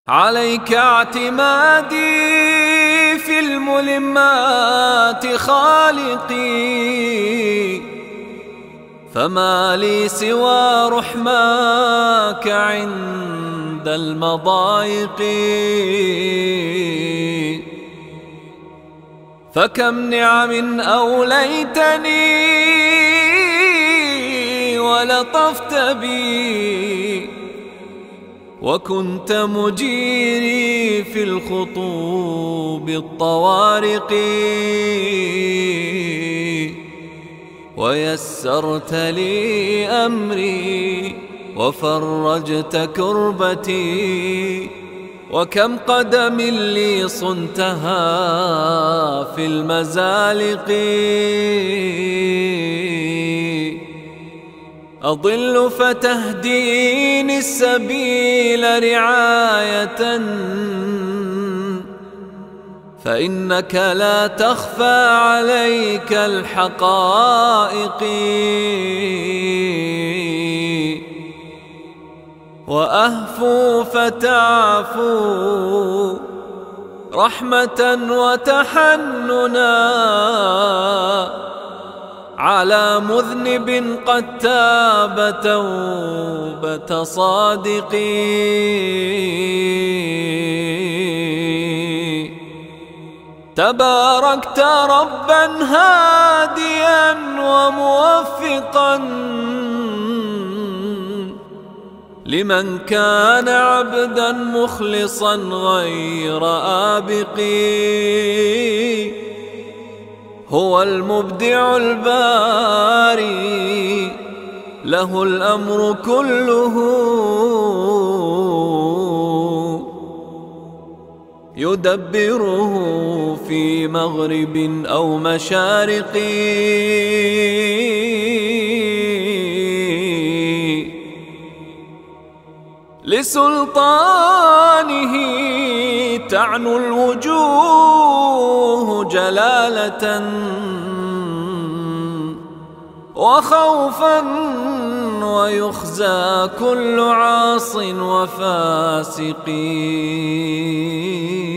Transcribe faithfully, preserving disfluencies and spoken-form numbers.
عليك اعتمادي في الملمات خالقي، فما لي سوى رحماك عند المضايق. فكم نعم أوليتني ولطفت بي، وكنت مجيري في الخطوب الطوارق، ويسرت لي أمري وفرجت كربتي. وكم قدم لي صنتها في المزالق، أضل فتهديني السبيل رعاية، فإنك لا تخفى عليك الحقائق. وأهفو فتعفو رحمة وتحننا على مذنب قد تاب توبة صادق. تباركت ربا هاديا وموفقا لمن كان عبدا مخلصا غير آبق. هو المبدع الباري له الأمر كله، يدبره في مغرب أو مشارق. لسلطانه تعنو الوجوه جلالة وخوفا، ويخزى كل عاص وفاسق.